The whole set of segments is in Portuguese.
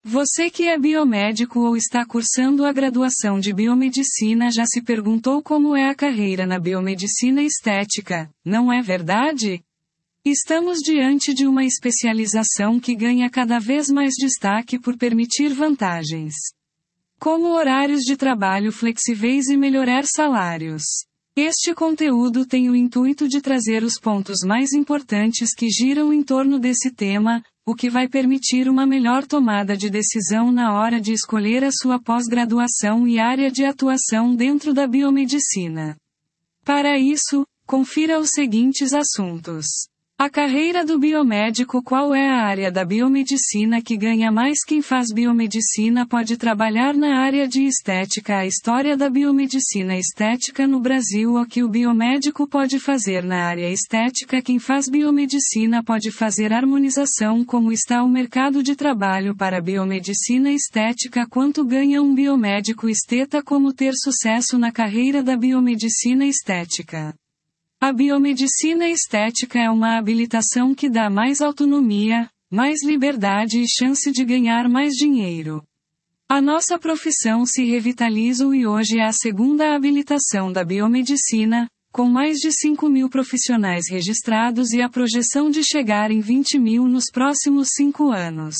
Você que é biomédico ou está cursando a graduação de biomedicina já se perguntou como é a carreira na biomedicina estética, não é verdade? Estamos diante de uma especialização que ganha cada vez mais destaque por permitir vantagens, como horários de trabalho flexíveis e melhorar salários. Este conteúdo tem o intuito de trazer os pontos mais importantes que giram em torno desse tema, o que vai permitir uma melhor tomada de decisão na hora de escolher a sua pós-graduação e área de atuação dentro da biomedicina. Para isso, confira os seguintes assuntos. A carreira do biomédico. Qual é a área da biomedicina que ganha mais? Quem faz biomedicina pode trabalhar na área de estética. A história da biomedicina estética no Brasil. O que o biomédico pode fazer na área estética? Quem faz biomedicina pode fazer harmonização. Como está o mercado de trabalho para biomedicina estética? Quanto ganha um biomédico esteta? Como ter sucesso na carreira da biomedicina estética? A biomedicina estética é uma habilitação que dá mais autonomia, mais liberdade e chance de ganhar mais dinheiro. A nossa profissão se revitaliza e hoje é a segunda habilitação da biomedicina, com mais de 5.000 profissionais registrados e a projeção de chegar em 20.000 nos próximos 5 anos.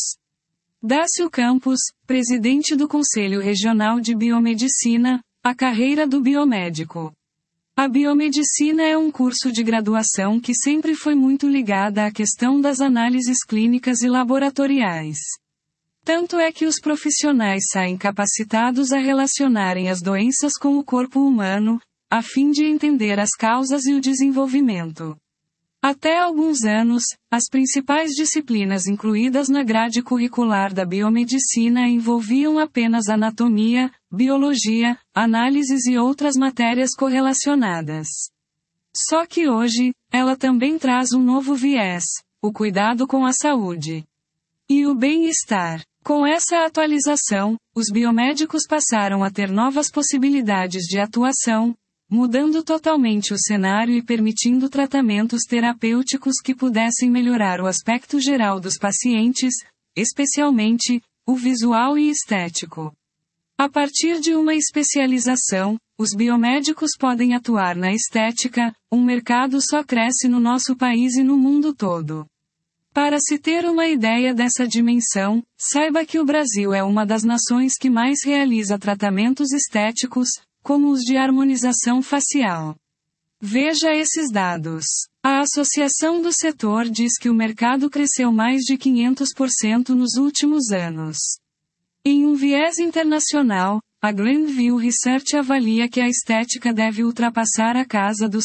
Dácio Campos, presidente do Conselho Regional de Biomedicina, a carreira do biomédico. A biomedicina é um curso de graduação que sempre foi muito ligada à questão das análises clínicas e laboratoriais. Tanto é que os profissionais saem capacitados a relacionarem as doenças com o corpo humano, a fim de entender as causas e o desenvolvimento. Até alguns anos, as principais disciplinas incluídas na grade curricular da biomedicina envolviam apenas anatomia, biologia, análises e outras matérias correlacionadas. Só que hoje, ela também traz um novo viés, o cuidado com a saúde e o bem-estar. Com essa atualização, os biomédicos passaram a ter novas possibilidades de atuação, mudando totalmente o cenário e permitindo tratamentos terapêuticos que pudessem melhorar o aspecto geral dos pacientes, especialmente o visual e estético. A partir de uma especialização, os biomédicos podem atuar na estética, um mercado só cresce no nosso país e no mundo todo. Para se ter uma ideia dessa dimensão, saiba que o Brasil é uma das nações que mais realiza tratamentos estéticos, como os de harmonização facial. Veja esses dados. A associação do setor diz que o mercado cresceu mais de 500% nos últimos anos. Em um viés internacional, a Glenview Research avalia que a estética deve ultrapassar a casa dos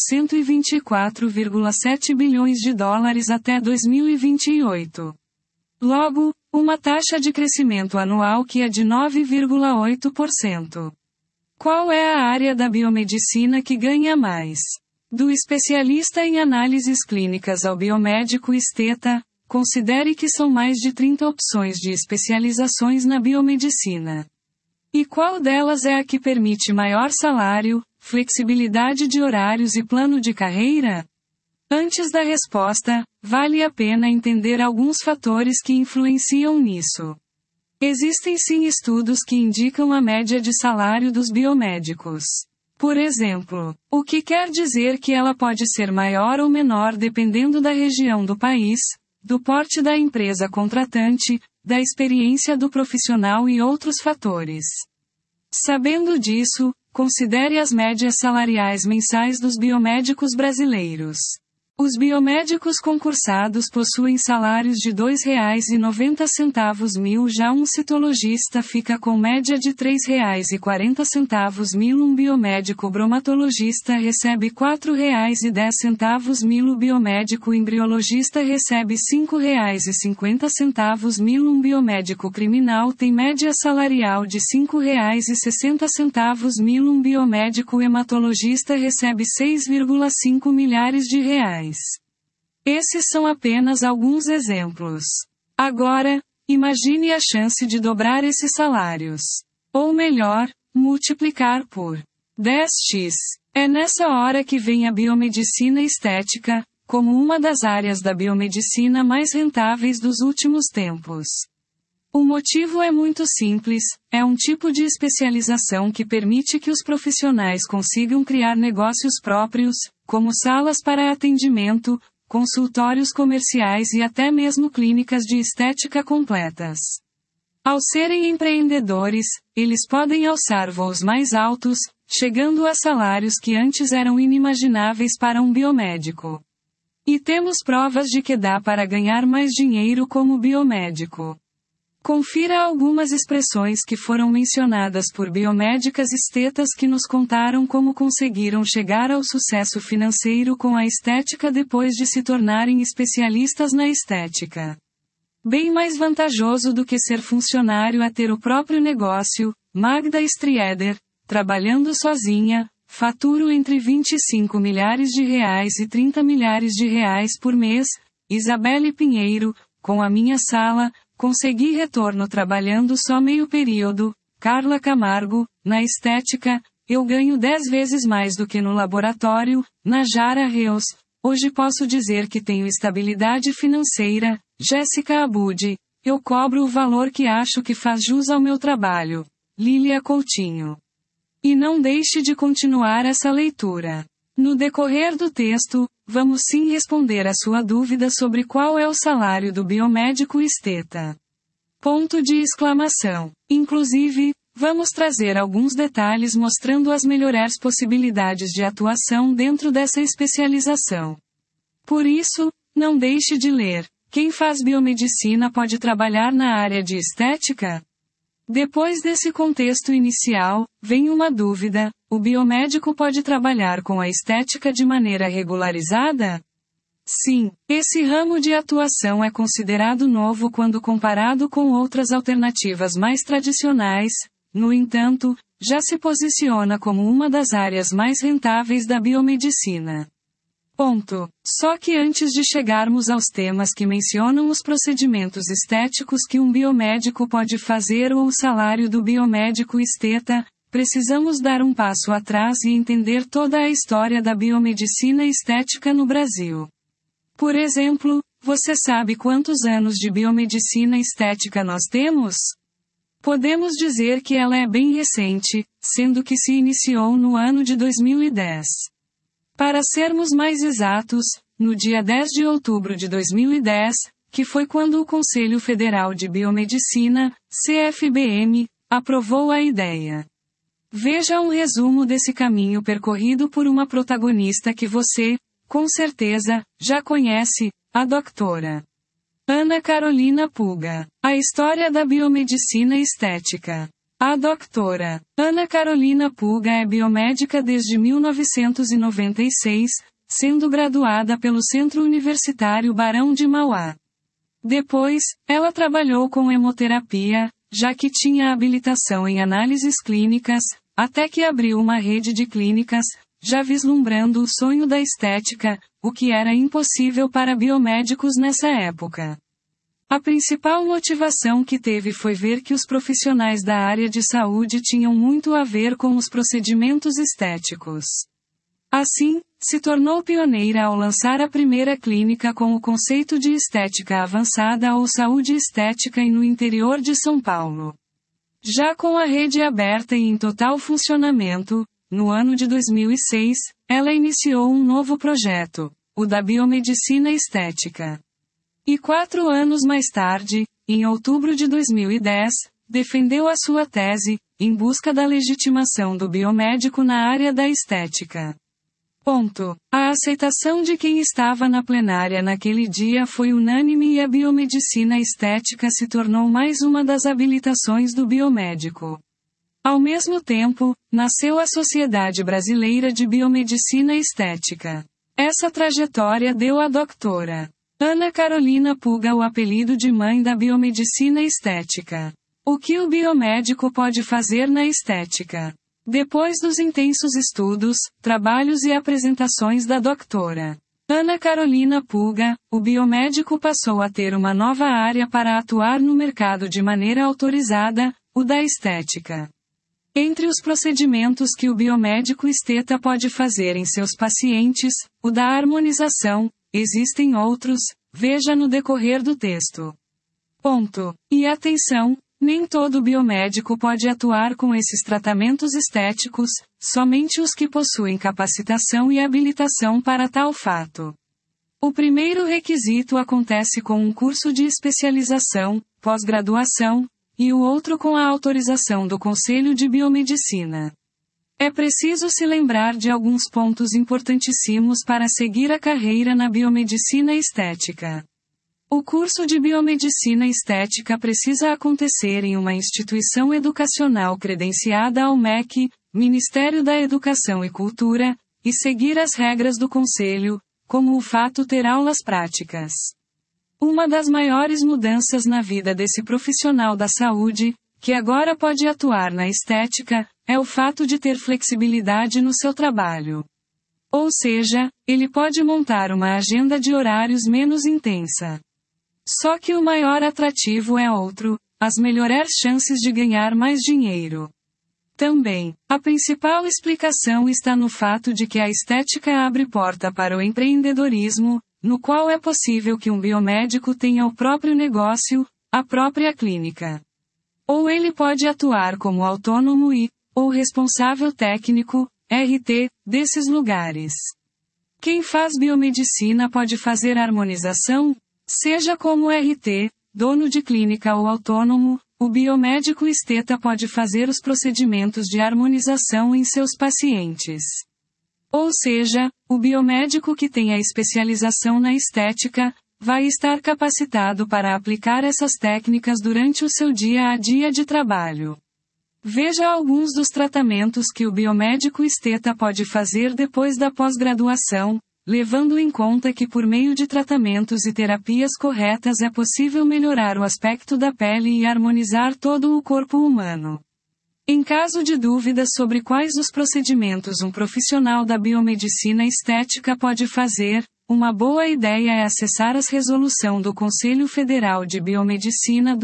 124,7 bilhões de dólares até 2028. Logo, uma taxa de crescimento anual que é de 9,8%. Qual é a área da biomedicina que ganha mais? Do especialista em análises clínicas ao biomédico esteta, considere que são mais de 30 opções de especializações na biomedicina. E qual delas é a que permite maior salário, flexibilidade de horários e plano de carreira? Antes da resposta, vale a pena entender alguns fatores que influenciam nisso. Existem sim estudos que indicam a média de salário dos biomédicos. Por exemplo, o que quer dizer que ela pode ser maior ou menor dependendo da região do país, do porte da empresa contratante, da experiência do profissional e outros fatores. Sabendo disso, considere as médias salariais mensais dos biomédicos brasileiros. Os biomédicos concursados possuem salários de R$ 2,90 mil, já um citologista fica com média de R$ 3,40 mil, um biomédico bromatologista recebe R$ 4,10 mil, o biomédico embriologista recebe R$ 5,50 mil, um biomédico criminal tem média salarial de R$ 5,60 mil, um biomédico hematologista recebe 6,5 milhares de reais. Esses são apenas alguns exemplos. Agora, imagine a chance de dobrar esses salários. Ou melhor, multiplicar por 10x. É nessa hora que vem a biomedicina estética, como uma das áreas da biomedicina mais rentáveis dos últimos tempos. O motivo é muito simples, é um tipo de especialização que permite que os profissionais consigam criar negócios próprios, como salas para atendimento, consultórios comerciais e até mesmo clínicas de estética completas. Ao serem empreendedores, eles podem alçar voos mais altos, chegando a salários que antes eram inimagináveis para um biomédico. E temos provas de que dá para ganhar mais dinheiro como biomédico. Confira algumas expressões que foram mencionadas por biomédicas estetas que nos contaram como conseguiram chegar ao sucesso financeiro com a estética depois de se tornarem especialistas na estética. Bem mais vantajoso do que ser funcionário é ter o próprio negócio. Magda Strieder, trabalhando sozinha, faturo entre 25 milhares de reais e 30 milhares de reais por mês. Isabelle Pinheiro, com a minha sala, consegui retorno trabalhando só meio período. Carla Camargo, na estética, eu ganho 10 vezes mais do que no laboratório. Najara Reus, hoje posso dizer que tenho estabilidade financeira. Jéssica Abud, eu cobro o valor que acho que faz jus ao meu trabalho. Lília Coutinho. E não deixe de continuar essa leitura. No decorrer do texto, vamos sim responder a sua dúvida sobre qual é o salário do biomédico esteta. Ponto de exclamação. Inclusive, vamos trazer alguns detalhes mostrando as melhores possibilidades de atuação dentro dessa especialização. Por isso, não deixe de ler. Quem faz biomedicina pode trabalhar na área de estética? Depois desse contexto inicial, vem uma dúvida: o biomédico pode trabalhar com a estética de maneira regularizada? Sim, esse ramo de atuação é considerado novo quando comparado com outras alternativas mais tradicionais. No entanto, já se posiciona como uma das áreas mais rentáveis da biomedicina. Só que antes de chegarmos aos temas que mencionam os procedimentos estéticos que um biomédico pode fazer ou o salário do biomédico esteta, precisamos dar um passo atrás e entender toda a história da biomedicina estética no Brasil. Por exemplo, você sabe quantos anos de biomedicina estética nós temos? Podemos dizer que ela é bem recente, sendo que se iniciou no ano de 2010. Para sermos mais exatos, no dia 10 de outubro de 2010, que foi quando o Conselho Federal de Biomedicina, CFBM, aprovou a ideia. Veja um resumo desse caminho percorrido por uma protagonista que você, com certeza, já conhece, a doutora Ana Carolina Puga. A história da biomedicina estética. A doutora Ana Carolina Puga é biomédica desde 1996, sendo graduada pelo Centro Universitário Barão de Mauá. Depois, ela trabalhou com hemoterapia, já que tinha habilitação em análises clínicas, até que abriu uma rede de clínicas, já vislumbrando o sonho da estética, o que era impossível para biomédicos nessa época. A principal motivação que teve foi ver que os profissionais da área de saúde tinham muito a ver com os procedimentos estéticos. Assim, se tornou pioneira ao lançar a primeira clínica com o conceito de estética avançada ou saúde estética no interior de São Paulo. Já com a rede aberta e em total funcionamento, no ano de 2006, ela iniciou um novo projeto, o da biomedicina estética. E 4 anos mais tarde, em outubro de 2010, defendeu a sua tese, em busca da legitimação do biomédico na área da estética. A aceitação de quem estava na plenária naquele dia foi unânime e a biomedicina estética se tornou mais uma das habilitações do biomédico. Ao mesmo tempo, nasceu a Sociedade Brasileira de Biomedicina Estética. Essa trajetória deu à doutora Ana Carolina Puga o apelido de mãe da biomedicina estética. O que o biomédico pode fazer na estética? Depois dos intensos estudos, trabalhos e apresentações da doutora Ana Carolina Puga, o biomédico passou a ter uma nova área para atuar no mercado de maneira autorizada, o da estética. Entre os procedimentos que o biomédico esteta pode fazer em seus pacientes, o da harmonização, existem outros, veja no decorrer do texto. Ponto. E atenção, nem todo biomédico pode atuar com esses tratamentos estéticos, somente os que possuem capacitação e habilitação para tal fato. O primeiro requisito acontece com um curso de especialização, pós-graduação, e o outro com a autorização do Conselho de Biomedicina. É preciso se lembrar de alguns pontos importantíssimos para seguir a carreira na biomedicina estética. O curso de biomedicina estética precisa acontecer em uma instituição educacional credenciada ao MEC, Ministério da Educação e Cultura, e seguir as regras do Conselho, como o fato ter aulas práticas. Uma das maiores mudanças na vida desse profissional da saúde, que agora pode atuar na estética, é o fato de ter flexibilidade no seu trabalho. Ou seja, ele pode montar uma agenda de horários menos intensa. Só que o maior atrativo é outro, as melhores chances de ganhar mais dinheiro. Também, a principal explicação está no fato de que a estética abre porta para o empreendedorismo, no qual é possível que um biomédico tenha o próprio negócio, a própria clínica. Ou ele pode atuar como autônomo ou responsável técnico, RT, desses lugares. Quem faz biomedicina pode fazer harmonização? Seja como RT, dono de clínica ou autônomo, o biomédico esteta pode fazer os procedimentos de harmonização em seus pacientes. Ou seja, o biomédico que tem a especialização na estética, vai estar capacitado para aplicar essas técnicas durante o seu dia a dia de trabalho. Veja alguns dos tratamentos que o biomédico esteta pode fazer depois da pós-graduação, levando em conta que por meio de tratamentos e terapias corretas é possível melhorar o aspecto da pele e harmonizar todo o corpo humano. Em caso de dúvidas sobre quais os procedimentos um profissional da biomedicina estética pode fazer, uma boa ideia é acessar as resolução do Conselho Federal de Biomedicina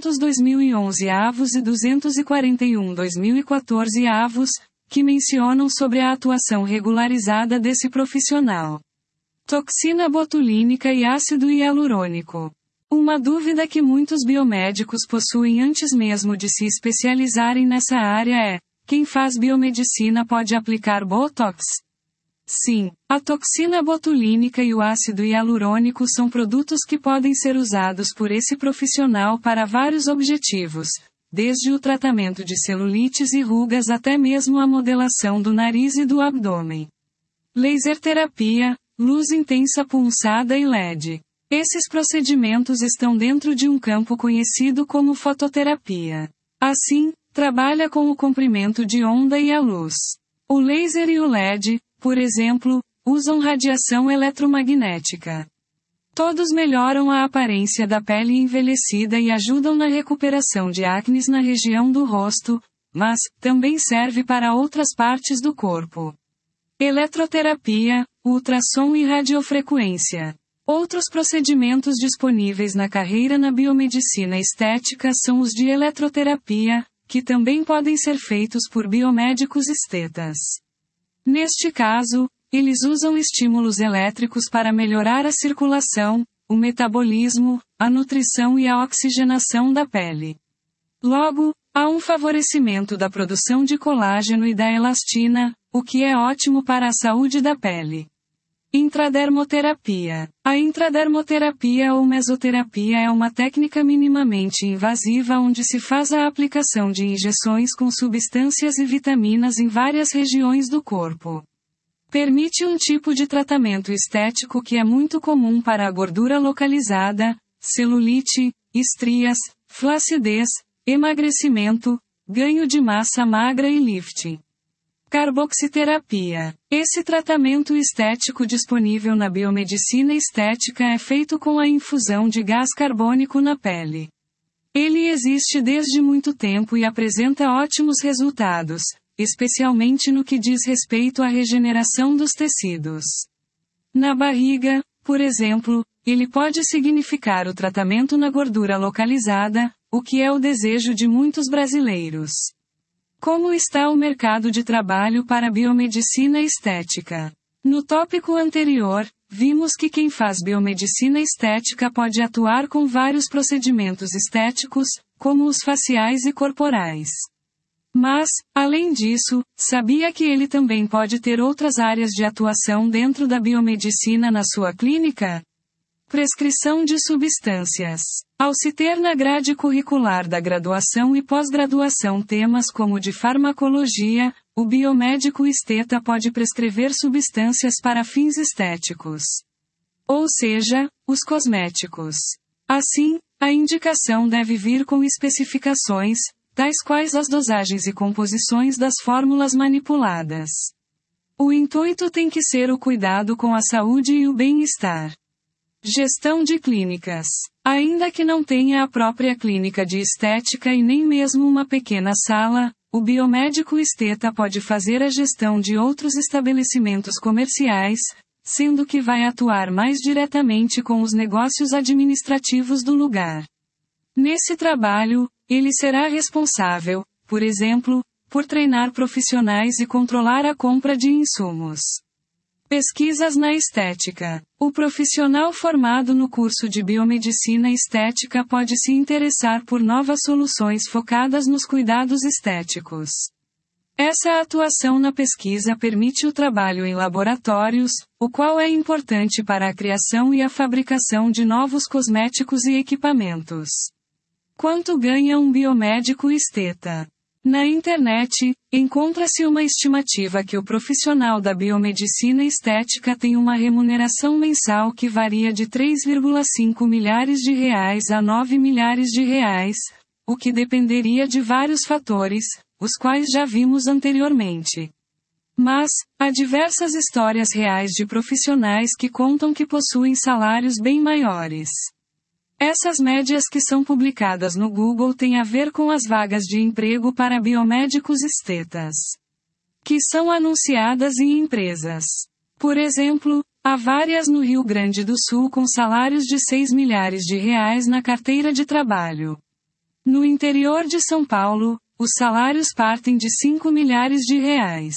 200/2011 e 241/2014 que mencionam sobre a atuação regularizada desse profissional. Toxina botulínica e ácido hialurônico. Uma dúvida que muitos biomédicos possuem antes mesmo de se especializarem nessa área é: quem faz biomedicina pode aplicar Botox? Sim, a toxina botulínica e o ácido hialurônico são produtos que podem ser usados por esse profissional para vários objetivos, desde o tratamento de celulites e rugas até mesmo a modelação do nariz e do abdômen. Laser terapia, luz intensa pulsada e LED. Esses procedimentos estão dentro de um campo conhecido como fototerapia. Assim, trabalha com o comprimento de onda e a luz. O laser e o LED, por exemplo, usam radiação eletromagnética. Todos melhoram a aparência da pele envelhecida e ajudam na recuperação de acne na região do rosto, mas também serve para outras partes do corpo. Eletroterapia, ultrassom e radiofrequência. Outros procedimentos disponíveis na carreira na biomedicina estética são os de eletroterapia, que também podem ser feitos por biomédicos estetas. Neste caso, eles usam estímulos elétricos para melhorar a circulação, o metabolismo, a nutrição e a oxigenação da pele. Logo, há um favorecimento da produção de colágeno e da elastina, o que é ótimo para a saúde da pele. Intradermoterapia. A intradermoterapia ou mesoterapia é uma técnica minimamente invasiva onde se faz a aplicação de injeções com substâncias e vitaminas em várias regiões do corpo. Permite um tipo de tratamento estético que é muito comum para a gordura localizada, celulite, estrias, flacidez, emagrecimento, ganho de massa magra e lifting. Carboxiterapia. Esse tratamento estético disponível na biomedicina estética é feito com a infusão de gás carbônico na pele. Ele existe desde muito tempo e apresenta ótimos resultados, especialmente no que diz respeito à regeneração dos tecidos. Na barriga, por exemplo, ele pode significar o tratamento na gordura localizada, o que é o desejo de muitos brasileiros. Como está o mercado de trabalho para a biomedicina estética? No tópico anterior, vimos que quem faz biomedicina estética pode atuar com vários procedimentos estéticos, como os faciais e corporais. Mas, além disso, sabia que ele também pode ter outras áreas de atuação dentro da biomedicina na sua clínica? Prescrição de substâncias. Ao se ter na grade curricular da graduação e pós-graduação temas como de farmacologia, o biomédico esteta pode prescrever substâncias para fins estéticos. Ou seja, os cosméticos. Assim, a indicação deve vir com especificações, tais quais as dosagens e composições das fórmulas manipuladas. O intuito tem que ser o cuidado com a saúde e o bem-estar. Gestão de clínicas. Ainda que não tenha a própria clínica de estética e nem mesmo uma pequena sala, o biomédico esteta pode fazer a gestão de outros estabelecimentos comerciais, sendo que vai atuar mais diretamente com os negócios administrativos do lugar. Nesse trabalho, ele será responsável, por exemplo, por treinar profissionais e controlar a compra de insumos. Pesquisas na estética. O profissional formado no curso de biomedicina estética pode se interessar por novas soluções focadas nos cuidados estéticos. Essa atuação na pesquisa permite o trabalho em laboratórios, o qual é importante para a criação e a fabricação de novos cosméticos e equipamentos. Quanto ganha um biomédico esteta? Na internet, encontra-se uma estimativa que o profissional da biomedicina estética tem uma remuneração mensal que varia de 3,5 milhares de reais a 9 milhares de reais, o que dependeria de vários fatores, os quais já vimos anteriormente. Mas, há diversas histórias reais de profissionais que contam que possuem salários bem maiores. Essas médias que são publicadas no Google têm a ver com as vagas de emprego para biomédicos estetas, que são anunciadas em empresas. Por exemplo, há várias no Rio Grande do Sul com salários de 6 milhares de reais na carteira de trabalho. No interior de São Paulo, os salários partem de 5 milhares de reais.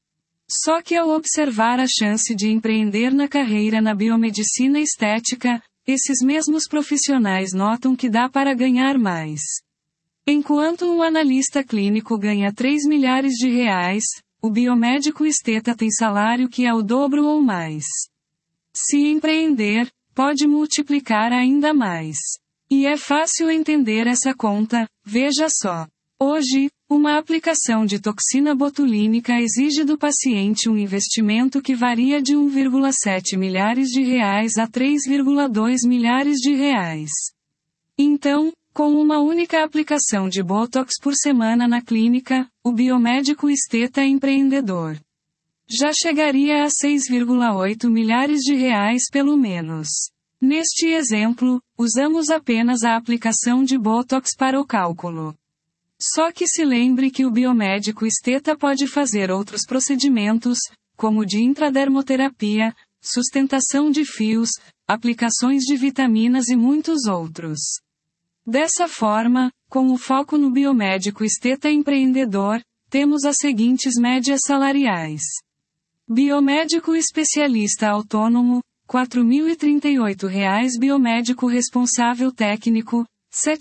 Só que ao observar a chance de empreender na carreira na biomedicina estética, esses mesmos profissionais notam que dá para ganhar mais. Enquanto um analista clínico ganha 3 milhares de reais, o biomédico esteta tem salário que é o dobro ou mais. Se empreender, pode multiplicar ainda mais. E é fácil entender essa conta, veja só. Hoje, uma aplicação de toxina botulínica exige do paciente um investimento que varia de 1,7 milhares de reais a 3,2 milhares de reais. Então, com uma única aplicação de Botox por semana na clínica, o biomédico esteta é empreendedor. Já chegaria a 6,8 milhares de reais pelo menos. Neste exemplo, usamos apenas a aplicação de Botox para o cálculo. Só que se lembre que o biomédico esteta pode fazer outros procedimentos, como de intradermoterapia, sustentação de fios, aplicações de vitaminas e muitos outros. Dessa forma, com o foco no biomédico esteta empreendedor, temos as seguintes médias salariais. Biomédico especialista autônomo, R$ 4.038. Biomédico responsável técnico, R$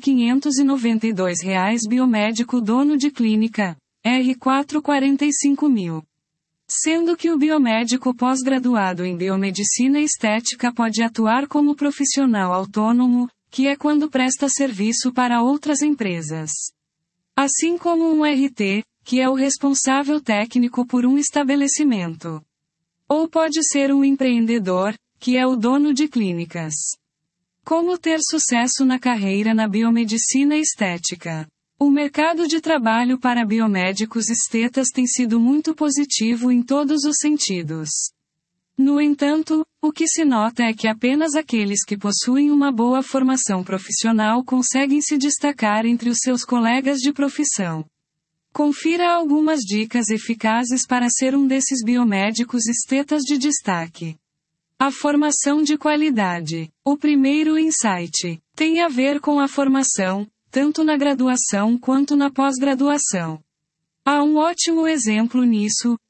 7.592. Biomédico dono de clínica, R$ 445.000. Sendo que o biomédico pós-graduado em biomedicina estética pode atuar como profissional autônomo, que é quando presta serviço para outras empresas. Assim como um RT, que é o responsável técnico por um estabelecimento. Ou pode ser um empreendedor, que é o dono de clínicas. Como ter sucesso na carreira na biomedicina estética? O mercado de trabalho para biomédicos estetas tem sido muito positivo em todos os sentidos. No entanto, o que se nota é que apenas aqueles que possuem uma boa formação profissional conseguem se destacar entre os seus colegas de profissão. Confira algumas dicas eficazes para ser um desses biomédicos estetas de destaque. A formação de qualidade. O primeiro insight tem a ver com a formação, tanto na graduação quanto na pós-graduação. Há um ótimo exemplo nisso,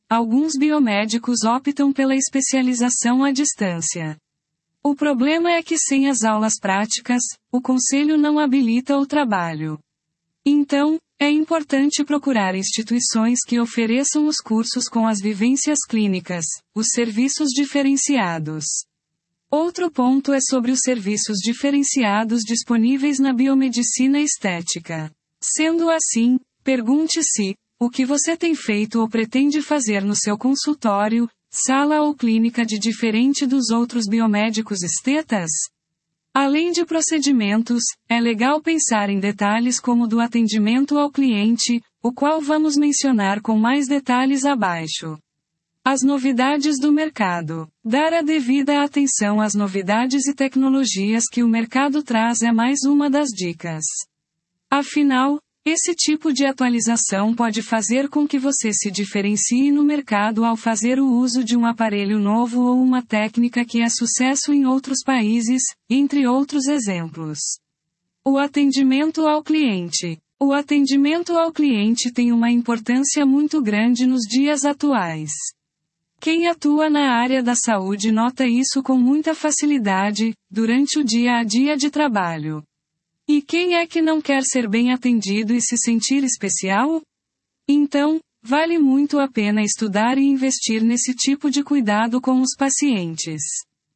alguns biomédicos optam pela especialização à distância. O problema é que sem as aulas práticas, o conselho não habilita o trabalho. Então, é importante procurar instituições que ofereçam os cursos com as vivências clínicas, os serviços diferenciados. Outro ponto é sobre os serviços diferenciados disponíveis na biomedicina estética. Sendo assim, pergunte-se: o que você tem feito ou pretende fazer no seu consultório, sala ou clínica de diferente dos outros biomédicos estetas? Além de procedimentos, é legal pensar em detalhes como o do atendimento ao cliente, o qual vamos mencionar com mais detalhes abaixo. As novidades do mercado. Dar a devida atenção às novidades e tecnologias que o mercado traz é mais uma das dicas. Afinal, esse tipo de atualização pode fazer com que você se diferencie no mercado ao fazer o uso de um aparelho novo ou uma técnica que é sucesso em outros países, entre outros exemplos. O atendimento ao cliente. O atendimento ao cliente tem uma importância muito grande nos dias atuais. Quem atua na área da saúde nota isso com muita facilidade, durante o dia a dia de trabalho. E quem é que não quer ser bem atendido e se sentir especial? Então, vale muito a pena estudar e investir nesse tipo de cuidado com os pacientes.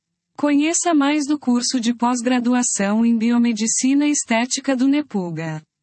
Conheça mais do curso de pós-graduação em Biomedicina Estética do Nepuga.